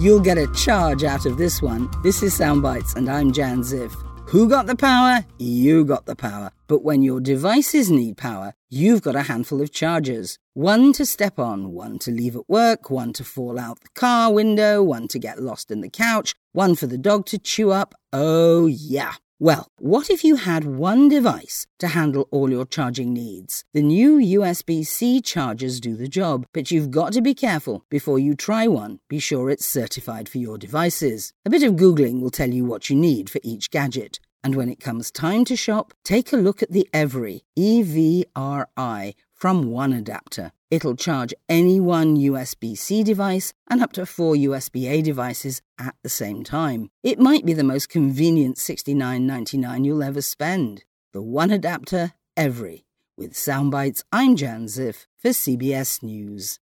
You'll get a charge out of this one. This is Soundbites, and I'm Jan Ziff. Who got the power? You got the power. But when your devices need power, you've got a handful of chargers. One to step on, one to leave at work, one to fall out the car window, one to get lost in the couch, one for the dog to chew up. Oh, yeah. Well, what if you had one device to handle all your charging needs? The new USB-C chargers do the job, but you've got to be careful. Before you try one, be sure it's certified for your devices. A bit of Googling will tell you what you need for each gadget. And when it comes time to shop, take a look at the Evri, EVRI, from One Adapter. It'll charge any one USB-C device and up to 4 USB-A devices at the same time. It might be the most convenient $69.99 you'll ever spend. The One Adapter Evri. With Soundbites, I'm Jan Ziff for CBS News.